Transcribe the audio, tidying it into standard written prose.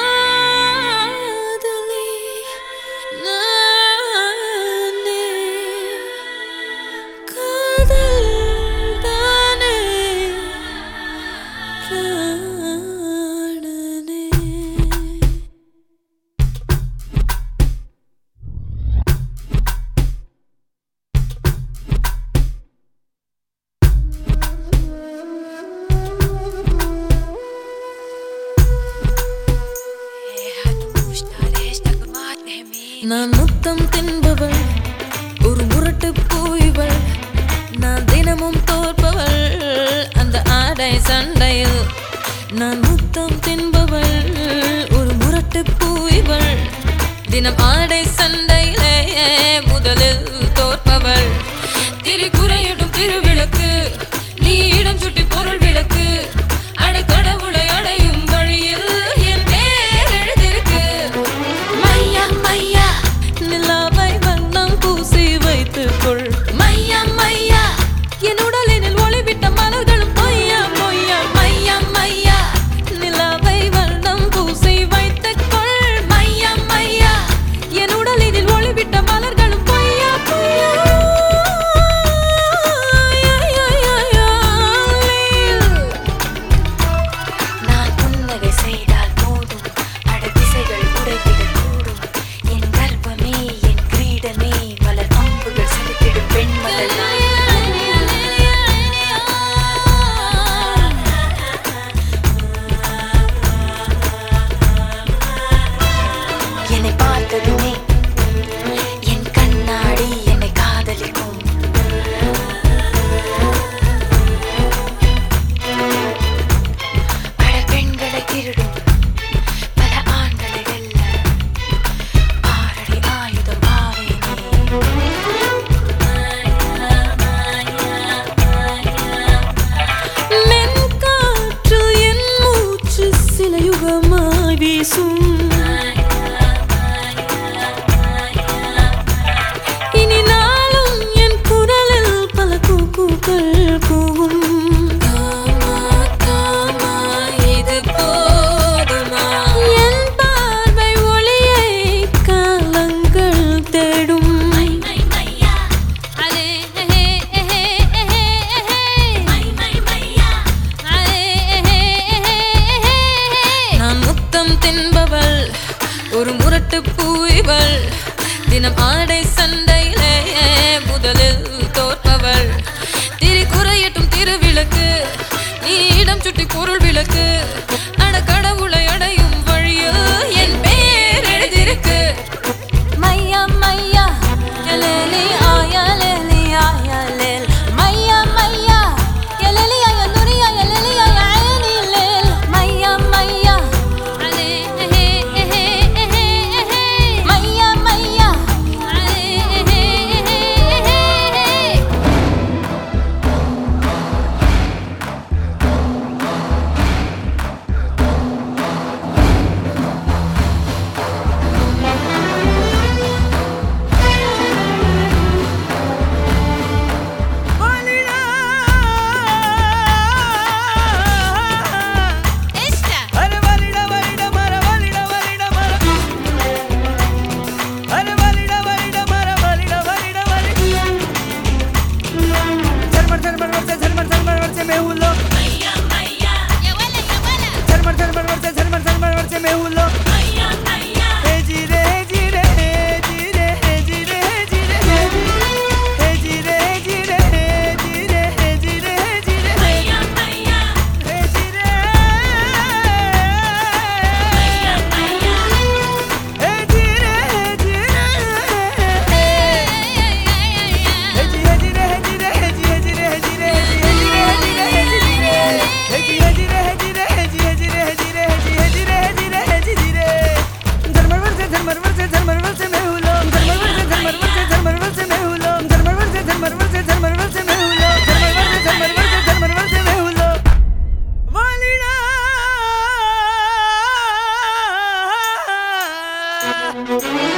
நான் முத்தம் தின்பவள், ஒரு முரட்டு பூய்வள், நான் தினமும் தோற்பவள் அந்த ஆடை சண்டையில். நான் முத்தம் தின்பவள், ஒரு முரட்டு பூய்வள், தினம் ஆடை சண்டையிலே முதலில் தோற்பவள். திரி குறையிடும் திருவிளக்கு, நீ இடம் சுட்டி பொருள் விளக்கு, அடை கடவுளை அடையும் வழியில் என் பேர் எழுதிருக்கு. மையா மையா நிலாவை வண்ணம் பூசி வைத்துக்கொள். மையா மையா என் உடலினில் ஒளிவிட்ட மலர்களும் பொய்யா பொய்யா. மையா மையா நிலாவை வண்ணம் பூசி வைத்துக்கொள். மையா மையா என் உடலினில் ஒளிவிட்ட மலர்களும் பொய்யா பொய்யா. நான் புன்னகை செய்தால் போதும், அட திசைகள் உடைத்திடக்கூடும். என் கர்ப்பமே என் கிரீடமே, மலர் அம்புகள் செலுத்திடும் பெண்மகள். என்னை பார்த்ததுமே என் கண்ணாடி என்னை காதலிக்கும். பல பெண்களை திருடும், பல ஆண்களை வெல்ல ஆறடி ஆயுதம் ஆவேனே. மென்காற்று என் மூச்சு சில யுகமாய் வீசும். இனி நாளும் என் குரலில் பல கூக்குகள் கூவும். காமா காமா இது போதுமா? என் பார்வை ஒளியை காலங்கள் தேடும். நான் முத்தம் தின்பவள், ஒரு முரட்டு பூய்வள், தினம் ஆடை சண்டையிலே முதலில் தோற்பவள். திரி குறையட்டும் திருவிளக்கு, நீ இடம் சுட்டி பொருள் விளக்கு, அட கடவுளை அடையும் வழியில் என் பேர் எழுதிருக்கு. மையா மையா எலேலி ஆயலேலி ஆயலேல். மையா மையா எலேலி ஆயலுரி ஆயலேலி ஆயலேல். மையா மையா மையா மையா. Valida